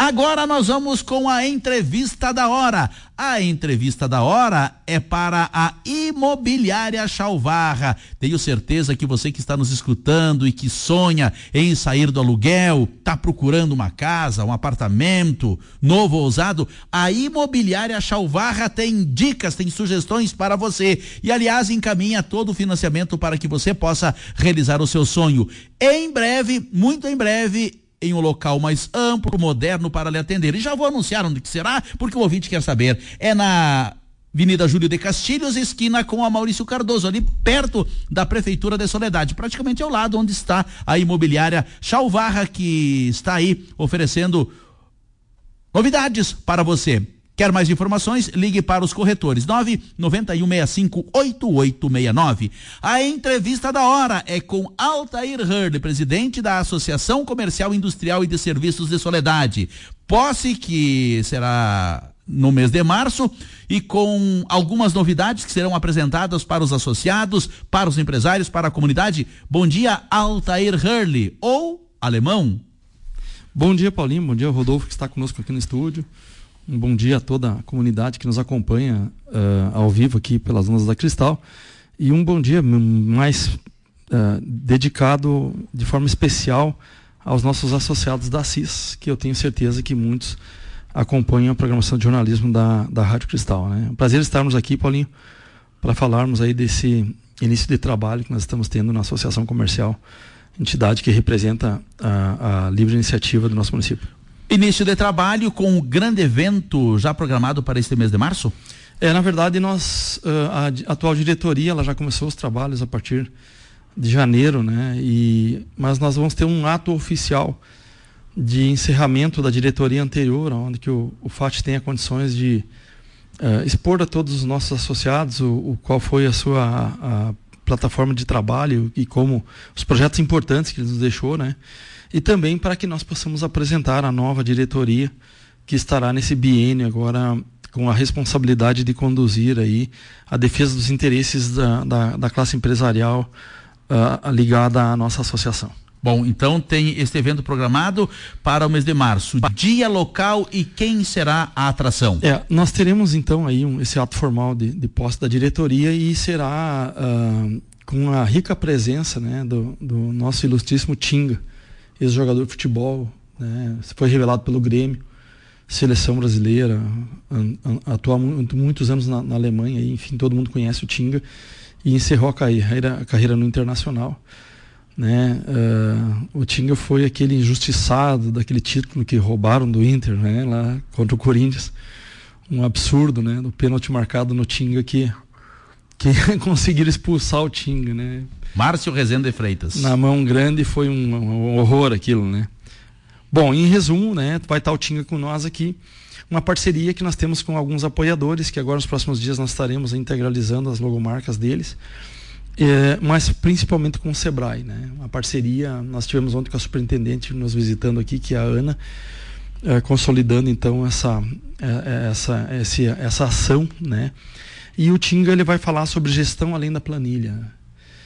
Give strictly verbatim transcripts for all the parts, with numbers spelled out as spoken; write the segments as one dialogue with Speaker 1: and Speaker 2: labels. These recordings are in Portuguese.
Speaker 1: Agora nós vamos com a entrevista da hora. A entrevista da hora é para a Imobiliária Chalvarra. Tenho certeza que você que está nos escutando e que sonha em sair do aluguel, está procurando uma casa, um apartamento novo ou usado, a Imobiliária Chalvarra tem dicas, tem sugestões para você. E aliás, encaminha todo o financiamento para que você possa realizar o seu sonho. Em breve, muito em breve, em um local mais amplo, moderno para lhe atender. E já vou anunciar onde que será, porque o ouvinte quer saber. É na Avenida Júlio de Castilhos, esquina com a Maurício Cardoso, ali perto da Prefeitura de Soledade, praticamente ao lado onde está a Imobiliária Chalvarra, que está aí oferecendo novidades para você. Quer mais informações? Ligue para os corretores nove nove um seis cinco oito oito seis nove. A entrevista da hora é com Altair Hurley, presidente da Associação Comercial, Industrial e de Serviços de Soledade. Posse que será no mês de março e com algumas novidades que serão apresentadas para os associados, para os empresários, para a comunidade. Bom dia, Altair Hurley, ou Alemão.
Speaker 2: Bom dia, Paulinho. Bom dia, Rodolfo, que está conosco aqui no estúdio. Um bom dia a toda a comunidade que nos acompanha uh, ao vivo aqui pelas ondas da Cristal. E um bom dia mais uh, dedicado de forma especial aos nossos associados da C I S, que eu tenho certeza que muitos acompanham a programação de jornalismo da, da Rádio Cristal, né? É um prazer estarmos aqui, Paulinho, para falarmos aí desse início de trabalho que nós estamos tendo na Associação Comercial, entidade que representa a, a livre iniciativa do nosso município.
Speaker 1: Início de trabalho com um grande evento já programado para este mês de março?
Speaker 2: É, na verdade, nós, a atual diretoria, ela já começou os trabalhos a partir de janeiro, né? E, mas nós vamos ter um ato oficial de encerramento da diretoria anterior, onde que o, o F A T tenha condições de uh, expor a todos os nossos associados o, o qual foi a sua a, a plataforma de trabalho e como os projetos importantes que ele nos deixou, né? E também para que nós possamos apresentar a nova diretoria que estará nesse biênio agora com a responsabilidade de conduzir aí a defesa dos interesses da, da, da classe empresarial uh, ligada à nossa associação.
Speaker 1: Bom, então tem este evento programado para o mês de março. Dia, local e quem será a atração?
Speaker 2: É, nós teremos então aí um, esse ato formal de, de posse da diretoria e será uh, com a rica presença, né, do, do nosso ilustríssimo Tinga, ex-jogador de futebol, né, foi revelado pelo Grêmio, seleção brasileira, atuou há muitos anos na, na Alemanha, e, enfim, todo mundo conhece o Tinga, e encerrou a carreira, a carreira no Internacional. Né? Uh, o Tinga foi aquele injustiçado daquele título que roubaram do Inter, né, lá contra o Corinthians. Um absurdo, né, do pênalti marcado no Tinga que, que conseguiram expulsar o Tinga, né?
Speaker 1: Márcio Rezende Freitas.
Speaker 2: Na mão grande foi um, um horror aquilo, né? Bom, em resumo, né, vai estar o Tinga com nós aqui, uma parceria que nós temos com alguns apoiadores, que agora nos próximos dias nós estaremos integralizando as logomarcas deles, é, mas principalmente com o Sebrae, né? Uma parceria, nós tivemos ontem com a superintendente nos visitando aqui, que é a Ana, é, consolidando então essa, é, essa, essa, essa ação, né? E o Tinga, ele vai falar sobre gestão além da planilha.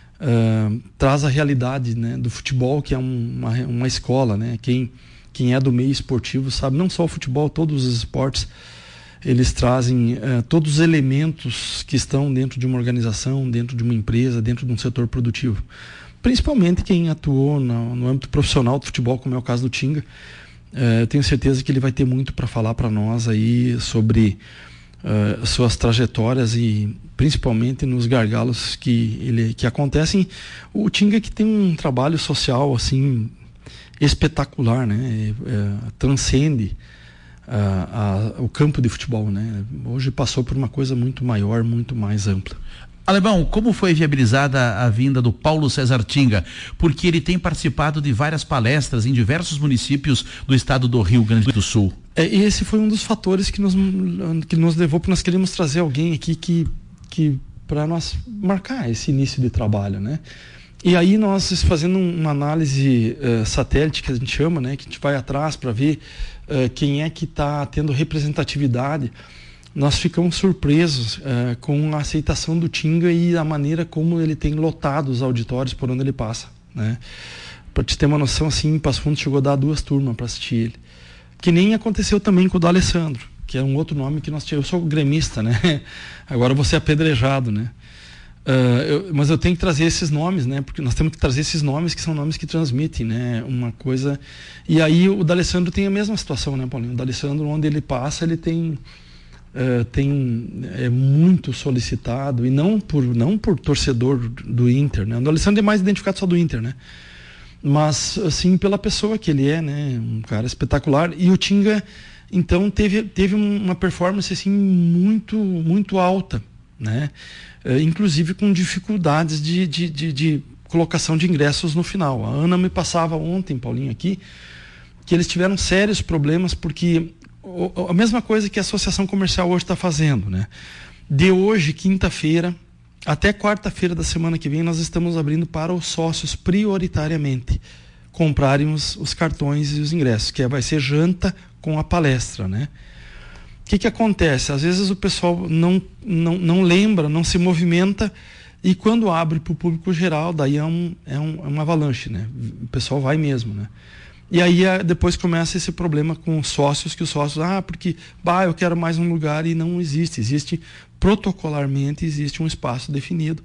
Speaker 2: Uh, traz a realidade, né, do futebol, que é um, uma, uma escola, né? Quem, quem é do meio esportivo sabe, não só o futebol, todos os esportes, eles trazem uh, todos os elementos que estão dentro de uma organização, dentro de uma empresa, dentro de um setor produtivo. Principalmente quem atuou no, no âmbito profissional do futebol, como é o caso do Tinga. Uh, eu tenho certeza que ele vai ter muito para falar para nós aí sobre Uh, suas trajetórias e principalmente nos gargalos que, ele, que acontecem. O Tinga, que tem um trabalho social assim espetacular, né? É, é, transcende uh, a, o campo de futebol, né? Hoje passou por uma coisa muito maior, muito mais ampla.
Speaker 1: Alemão, como foi viabilizada a vinda do Paulo César Tinga? Porque ele tem participado de várias palestras em diversos municípios do estado do Rio Grande do Sul.
Speaker 2: É, esse foi um dos fatores que nos, que nos levou, porque nós queríamos trazer alguém aqui que, que para nós marcar esse início de trabalho, né? E aí nós, fazendo uma análise uh, satélite, que a gente chama, né, que a gente vai atrás para ver uh, quem é que está tendo representatividade, nós ficamos surpresos uh, com a aceitação do Tinga e a maneira como ele tem lotado os auditórios por onde ele passa, né? Para te ter uma noção, assim, em Passo Fundo chegou a dar duas turmas para assistir ele. Que nem aconteceu também com o D'Alessandro, que é um outro nome que nós tínhamos. Eu sou gremista, né? Agora eu vou ser apedrejado, né? Uh, eu, mas eu tenho que trazer esses nomes, né? Porque nós temos que trazer esses nomes que são nomes que transmitem, né? Uma coisa. E aí o D'Alessandro tem a mesma situação, né, Paulinho? O D'Alessandro, onde ele passa, ele tem uh, tem é muito solicitado, e não por não por torcedor do Inter, né? O D'Alessandro é mais identificado só do Inter, né? Mas assim pela pessoa que ele é, né? Um cara espetacular. E o Tinga, então, teve teve uma performance assim muito muito alta, né? Uh, inclusive com dificuldades de, de, de, de colocação de ingressos no final. A Ana me passava ontem, Paulinho, aqui, que eles tiveram sérios problemas, porque o, a mesma coisa que a Associação Comercial hoje está fazendo, né? De hoje, quinta-feira, até quarta-feira da semana que vem, nós estamos abrindo para os sócios prioritariamente comprarem os, os cartões e os ingressos, que é, vai ser janta com a palestra, né? O que que acontece? Às vezes o pessoal não, não, não lembra, não se movimenta, e quando abre para o público geral, daí é, um, é, um, é uma avalanche, né? O pessoal vai mesmo, né? E aí depois começa esse problema com os sócios, que os sócios, ah, porque, bah, eu quero mais um lugar, e não existe. Existe, protocolarmente, existe um espaço definido,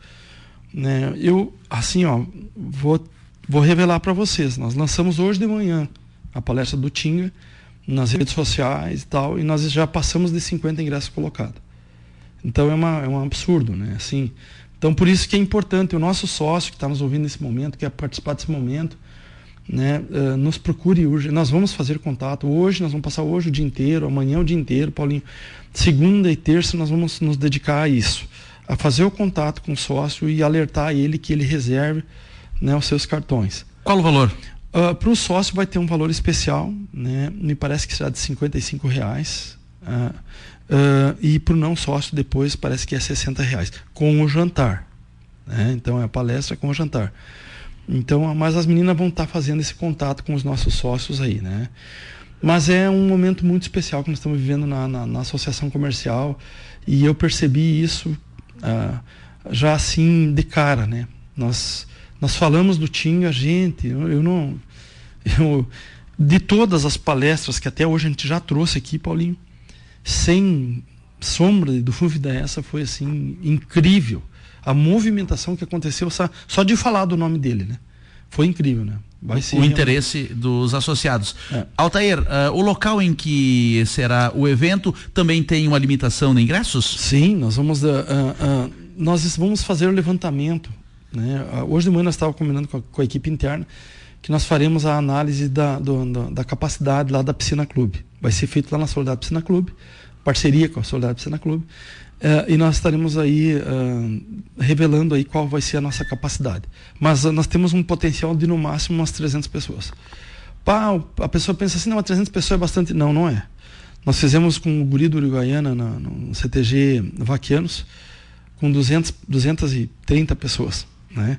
Speaker 2: né? Eu, assim, ó, vou, vou revelar para vocês, nós lançamos hoje de manhã a palestra do Tinga, nas redes sociais e tal, e nós já passamos de cinquenta ingressos colocados. Então é, uma, é um absurdo, né? Assim, então por isso que é importante o nosso sócio que está nos ouvindo nesse momento, quer participar desse momento, né? Uh, nos procure hoje. Nós vamos fazer contato hoje, nós vamos passar hoje o dia inteiro, amanhã o dia inteiro, Paulinho. Segunda e terça nós vamos nos dedicar a isso, a fazer o contato com o sócio e alertar ele que ele reserve, né, os seus cartões.
Speaker 1: Qual o valor?
Speaker 2: Uh, para o sócio vai ter um valor especial, né? Me parece que será de cinquenta e cinco reais. Uh, uh, e para o não sócio depois parece que é sessenta reais, com o jantar, né? Então é a palestra com o jantar. Então, mas as meninas vão estar fazendo esse contato com os nossos sócios aí, né? Mas é um momento muito especial que nós estamos vivendo na, na, na associação comercial, e eu percebi isso uh, já assim de cara, né? Nós Nós falamos do Tinga, gente, eu, eu não... Eu, de todas as palestras que até hoje a gente já trouxe aqui, Paulinho, sem sombra de dúvida, essa foi assim, incrível. A movimentação que aconteceu, só, só de falar do nome dele, né? Foi incrível, né? Vai ser
Speaker 1: o realmente... interesse dos associados. É. Altair, uh, o local em que será o evento também tem uma limitação de ingressos?
Speaker 2: Sim, nós vamos, uh, uh, uh, nós vamos fazer o levantamento, né? Hoje de manhã nós estávamos combinando com a, com a equipe interna que nós faremos a análise da, do, da, da capacidade lá da Piscina Clube. Vai ser feito lá na Soledade Piscina Clube, parceria com a Soledade Piscina Clube, uh, e nós estaremos aí uh, revelando aí qual vai ser a nossa capacidade. Mas uh, nós temos um potencial de no máximo umas trezentas pessoas. Pá, a pessoa pensa assim, não, trezentas pessoas é bastante. Não, não é. Nós fizemos com o guri do Uruguaiana na, no C T G Vaquianos com duzentas, duzentas e trinta pessoas, né?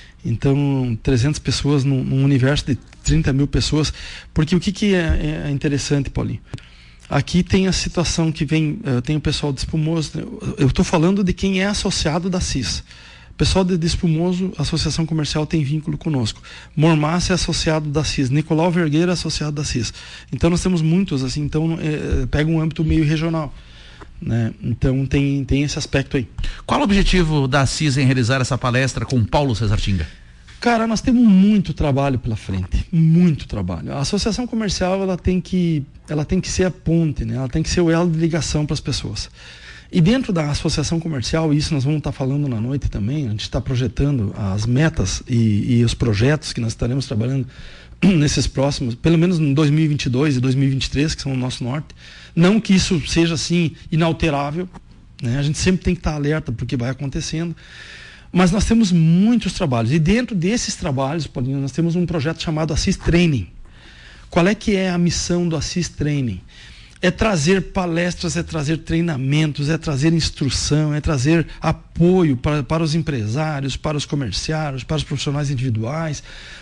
Speaker 2: Então, trezentas pessoas num, num universo de trinta mil pessoas. Porque o que, que é, é interessante, Paulinho? Aqui tem a situação que vem, uh, tem o pessoal de Espumoso. Eu estou falando de quem é associado da C I S. O pessoal de, de Espumoso, a Associação Comercial, tem vínculo conosco. Mormaço é associado da C I S. Nicolau Vergueira é associado da C I S. Então, nós temos muitos, assim, então é, pega um âmbito meio regional, né? Então tem, tem esse aspecto aí.
Speaker 1: Qual o objetivo da C I S em realizar essa palestra com Paulo César Tinga?
Speaker 2: Cara, nós temos muito trabalho pela frente, muito trabalho. A associação comercial, ela tem que, ela tem que ser a ponte, né? Ela tem que ser o elo de ligação para as pessoas. E dentro da associação comercial, isso nós vamos estar falando na noite também, a gente está projetando as metas e, e os projetos que nós estaremos trabalhando nesses próximos, pelo menos em dois mil e vinte e dois e dois mil e vinte e três, que são o nosso norte. Não que isso seja assim inalterável, né? A gente sempre tem que estar alerta porque vai acontecendo. Mas nós temos muitos trabalhos, e dentro desses trabalhos, Paulinho, nós temos um projeto chamado Assis Training. Qual é que é a missão do Assis Training? É trazer palestras, é trazer treinamentos, é trazer instrução, é trazer apoio para, para os empresários, para os comerciários, para os profissionais individuais,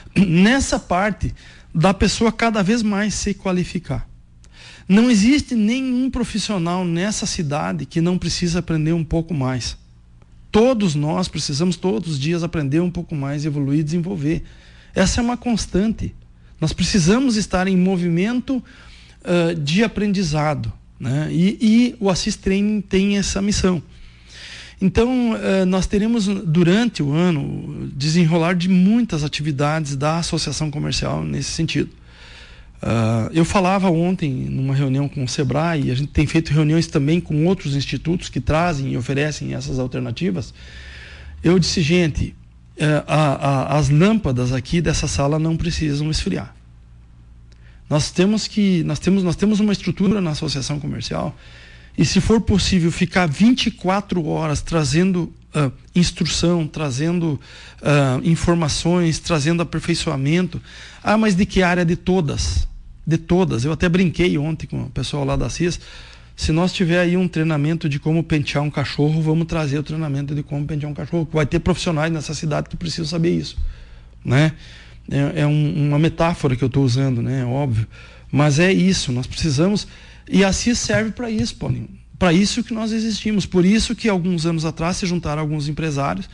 Speaker 2: nessa parte da pessoa cada vez mais se qualificar. Não existe nenhum profissional nessa cidade que não precisa aprender um pouco mais. Todos nós precisamos todos os dias aprender um pouco mais, evoluir e desenvolver. Essa é uma constante. Nós precisamos estar em movimento uh, de aprendizado, né? E, e o Assis Training tem essa missão. Então, uh, nós teremos durante o ano desenrolar de muitas atividades da associação comercial nesse sentido. Uh, eu falava ontem numa reunião com o Sebrae, e a gente tem feito reuniões também com outros institutos que trazem e oferecem essas alternativas. Eu disse, gente, uh, a, a, as lâmpadas aqui dessa sala não precisam esfriar. Nós temos que, nós temos, nós temos uma estrutura na associação comercial, e se for possível ficar vinte e quatro horas trazendo uh, instrução, trazendo uh, informações, trazendo aperfeiçoamento. Ah, mas de que área? De todas. De todas. Eu até brinquei ontem com o pessoal lá da C I S. Se nós tiver aí um treinamento de como pentear um cachorro, vamos trazer o treinamento de como pentear um cachorro. Vai ter profissionais nessa cidade que precisam saber isso, né? É, é um, uma metáfora que eu estou usando, né? É óbvio. Mas é isso, nós precisamos... E a C I S serve para isso, Paulinho. Para isso que nós existimos. Por isso que alguns anos atrás se juntaram alguns empresários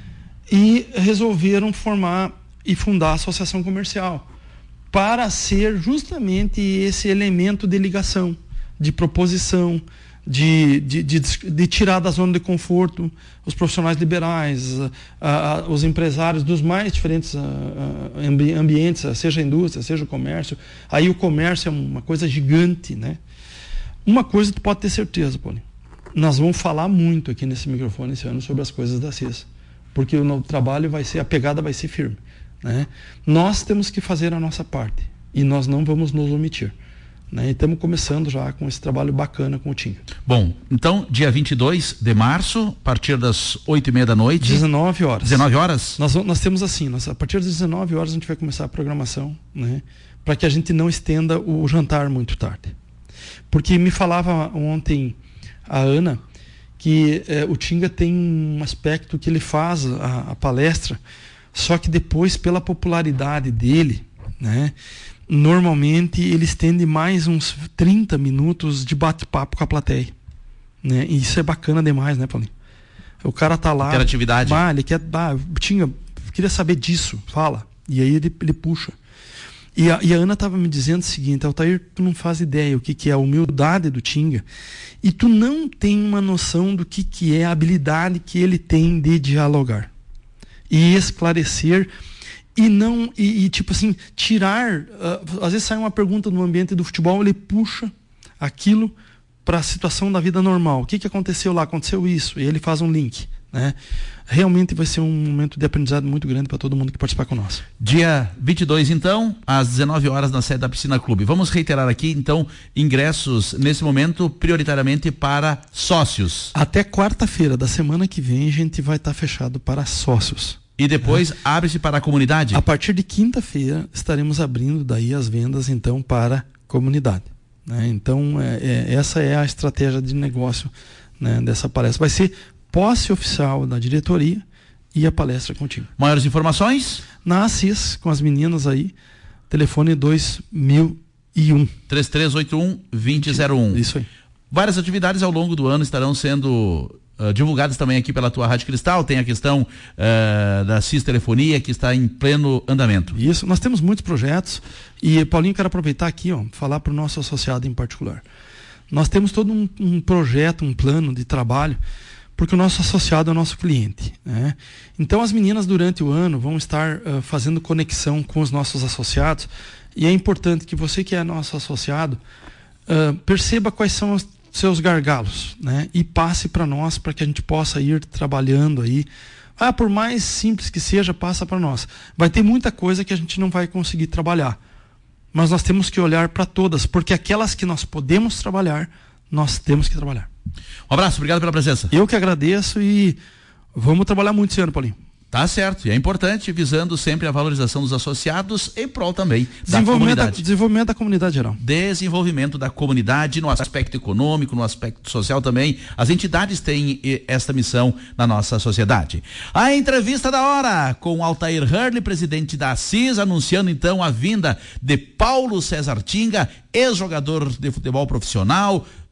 Speaker 2: e resolveram formar e fundar a associação comercial, para ser justamente esse elemento de ligação, de proposição, de, de, de, de tirar da zona de conforto os profissionais liberais, a, a, os empresários dos mais diferentes a, a, ambi, ambientes, seja a indústria, seja o comércio. Aí o comércio é uma coisa gigante, né? Uma coisa tu pode ter certeza, Paulinho. Nós vamos falar muito aqui nesse microfone esse ano sobre as coisas da C I S, porque o trabalho vai ser, a pegada vai ser firme, né? Nós temos que fazer a nossa parte e nós não vamos nos omitir, né? E estamos começando já com esse trabalho bacana com o Tinga.
Speaker 1: Bom, então dia vinte e dois de março, a partir das oito e meia da noite.
Speaker 2: dezenove horas.
Speaker 1: dezenove horas?
Speaker 2: Nós, nós temos assim, nós, a partir das dezenove horas a gente vai começar a programação, né? Para que a gente não estenda o jantar muito tarde. Porque me falava ontem a Ana que eh, o Tinga tem um aspecto que ele faz a, a palestra, só que depois, pela popularidade dele, né, normalmente ele estende mais uns trinta minutos de bate-papo com a plateia, né? E isso é bacana demais, né, Paulinho? O cara tá lá,
Speaker 1: interatividade.
Speaker 2: Ah, ele quer, ah, Tinga, queria saber disso, fala. E aí ele, ele puxa. E a, e a Ana estava me dizendo o seguinte: Altair, tu não faz ideia o que, que é a humildade do Tinga, e tu não tem uma noção do que, que é a habilidade que ele tem de dialogar e esclarecer e não e, e tipo assim tirar. Uh, às vezes sai uma pergunta no ambiente do futebol, ele puxa aquilo para a situação da vida normal. O que, que aconteceu lá? Aconteceu isso, e ele faz um link, né? Realmente vai ser um momento de aprendizado muito grande para todo mundo que participar conosco.
Speaker 1: Dia vinte e dois, então, às dezenove horas, na sede da Piscina Clube. Vamos reiterar aqui, então, ingressos nesse momento prioritariamente para sócios.
Speaker 2: Até quarta-feira da semana que vem a gente vai estar tá fechado para sócios.
Speaker 1: E depois é. abre-se para a comunidade?
Speaker 2: A partir de quinta-feira estaremos abrindo daí as vendas, então, para a comunidade, né? Então, é, é, essa é a estratégia de negócio, né, dessa palestra. Vai ser posse oficial da diretoria e a palestra contigo.
Speaker 1: Maiores informações?
Speaker 2: Na Assis, com as meninas aí, telefone dois mil e um.
Speaker 1: três três oito um, dois zero zero um.
Speaker 2: Isso aí.
Speaker 1: Várias atividades ao longo do ano estarão sendo uh, divulgadas também aqui pela tua Rádio Cristal. Tem a questão uh, da Assis Telefonia, que está em pleno andamento.
Speaker 2: Isso, nós temos muitos projetos e, Paulinho, quero aproveitar aqui, ó, falar para o nosso associado em particular. Nós temos todo um, um projeto, um plano de trabalho, porque o nosso associado é o nosso cliente, né? Então as meninas durante o ano vão estar uh, fazendo conexão com os nossos associados, e é importante que você que é nosso associado uh, perceba quais são os seus gargalos, né? E passe para nós, para que a gente possa ir trabalhando aí. Ah, por mais simples que seja, passa para nós. Vai ter muita coisa que a gente não vai conseguir trabalhar, mas nós temos que olhar para todas, porque aquelas que nós podemos trabalhar, nós temos que trabalhar.
Speaker 1: Um abraço, obrigado pela presença.
Speaker 2: Eu que agradeço e vamos trabalhar muito esse ano, Paulinho.
Speaker 1: Tá certo, e é importante, visando sempre a valorização dos associados em prol também da comunidade.
Speaker 2: Da, desenvolvimento da comunidade geral.
Speaker 1: Desenvolvimento da comunidade no aspecto econômico, no aspecto social também. As entidades têm esta missão na nossa sociedade. A entrevista da hora com Altair Hurley, presidente da Assis, anunciando então a vinda de Paulo César Tinga, ex-jogador de futebol profissional,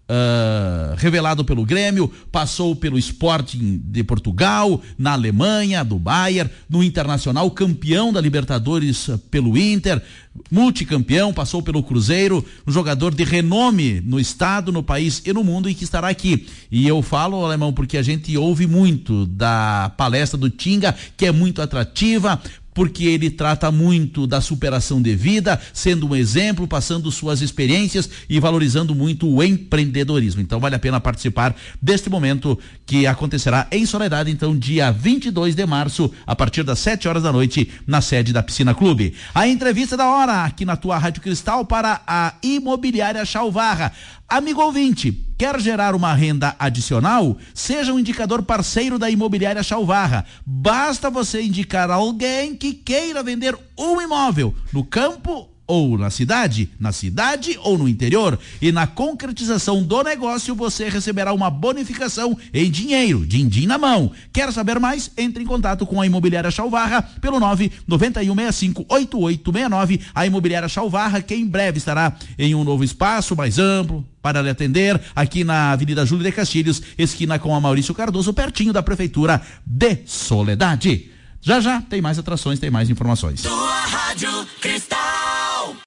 Speaker 1: Uh, revelado pelo Grêmio, passou pelo Sporting de Portugal, na Alemanha, do Bayern, no Internacional, campeão da Libertadores pelo Inter, multicampeão, passou pelo Cruzeiro, um jogador de renome no estado, no país e no mundo, e que estará aqui. E eu falo, Alemão, porque a gente ouve muito da palestra do Tinga, que é muito atrativa, porque ele trata muito da superação de vida, sendo um exemplo, passando suas experiências e valorizando muito o empreendedorismo. Então vale a pena participar deste momento que acontecerá em Soledade, então dia vinte e dois de março, a partir das sete horas da noite, na sede da Piscina Clube. A entrevista da hora aqui na tua Rádio Cristal para a Imobiliária Chalvarra. Amigo ouvinte, quer gerar uma renda adicional? Seja um indicador parceiro da Imobiliária Chalvarra. Basta você indicar alguém que queira vender um imóvel no campo ou na cidade, na cidade ou no interior, e na concretização do negócio você receberá uma bonificação em dinheiro, din-din na mão. Quer saber mais? Entre em contato com a Imobiliária Chalvarra pelo nove nove um seis cinco oito oito seis nove. A Imobiliária Chalvarra, que em breve estará em um novo espaço mais amplo para lhe atender, aqui na Avenida Júlio de Castilhos, esquina com a Maurício Cardoso, pertinho da Prefeitura de Soledade. Já já tem mais atrações, tem mais informações. Sua Rádio Cristal.